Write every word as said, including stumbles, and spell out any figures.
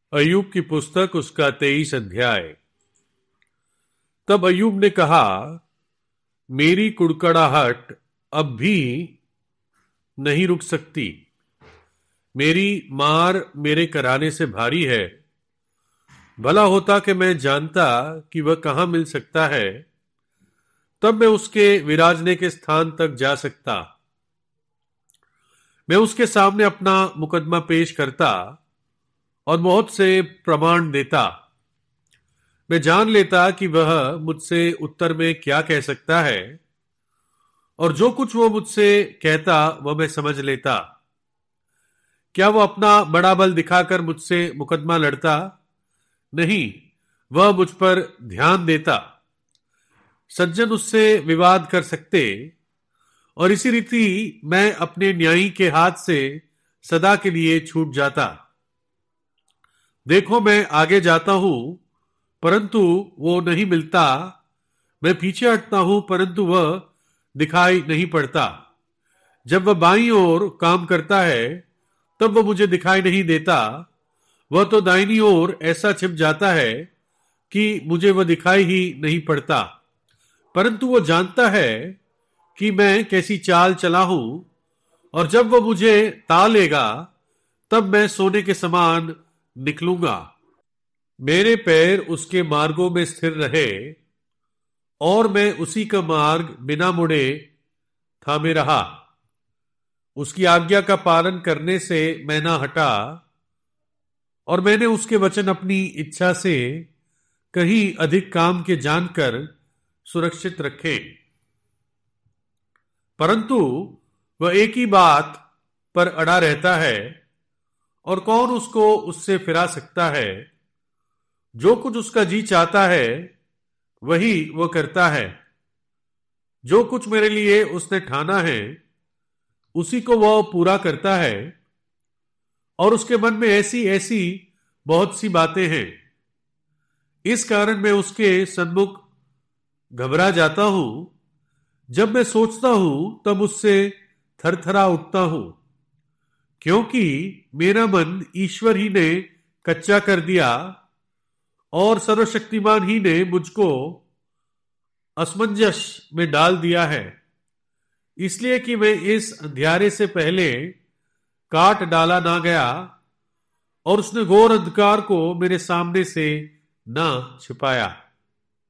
अय्यूब की पुस्तक उसका तेईस अध्याय। तब अय्यूब ने कहा, मेरी कुड़कुड़ाहट अब भी नहीं रुक सकती। मेरी मार मेरे कराने से भारी है। भला होता कि मैं जानता कि वह कहाँ मिल सकता है, तब मैं उसके विराजने के स्थान तक जा सकता। मैं उसके सामने अपना मुकदमा पेश करता और बहुत से प्रमाण देता। मैं जान लेता कि वह मुझसे उत्तर में क्या कह सकता है, और जो कुछ वो मुझसे कहता वह मैं समझ लेता। क्या वो अपना बड़ा बल दिखाकर मुझसे मुकदमा लड़ता? नहीं, वह मुझ पर ध्यान देता। सज्जन उससे विवाद कर सकते, और इसी रीति मैं अपने न्यायी के हाथ से सदा के लिए छूट जाता। देखो, मैं आगे जाता हूं परंतु वो नहीं मिलता। मैं पीछे हटता हूं परंतु वह दिखाई नहीं पड़ता। जब वह बाईं ओर काम करता है तब वह मुझे दिखाई नहीं देता। वह तो दाहिनी ओर ऐसा छिप जाता है कि मुझे वह दिखाई ही नहीं पड़ता। परंतु वो जानता है कि मैं कैसी चाल चला हूं, और जब वह मुझे ता लेगा तब मैं सोने के समान निकलूंगा। मेरे पैर उसके मार्गों में स्थिर रहे, और मैं उसी का मार्ग बिना मुड़े थामे रहा। उसकी आज्ञा का पालन करने से मैं ना हटा, और मैंने उसके वचन अपनी इच्छा से कहीं अधिक काम के जानकर सुरक्षित रखे। परंतु वह एक ही बात पर अड़ा रहता है, और कौन उसको उससे फिरा सकता है? जो कुछ उसका जी चाहता है वही वो करता है। जो कुछ मेरे लिए उसने ठाना है उसी को वह पूरा करता है, और उसके मन में ऐसी ऐसी बहुत सी बातें हैं। इस कारण मैं उसके सन्मुख घबरा जाता हूं। जब मैं सोचता हूं तब उससे थरथरा उठता हूं, क्योंकि मेरा मन ईश्वर ही ने कच्चा कर दिया, और सर्वशक्तिमान ही ने मुझको असमंजस में डाल दिया है। इसलिए कि मैं इस अंधियारे से पहले काट डाला ना गया, और उसने घोर अंधकार को मेरे सामने से ना छिपाया।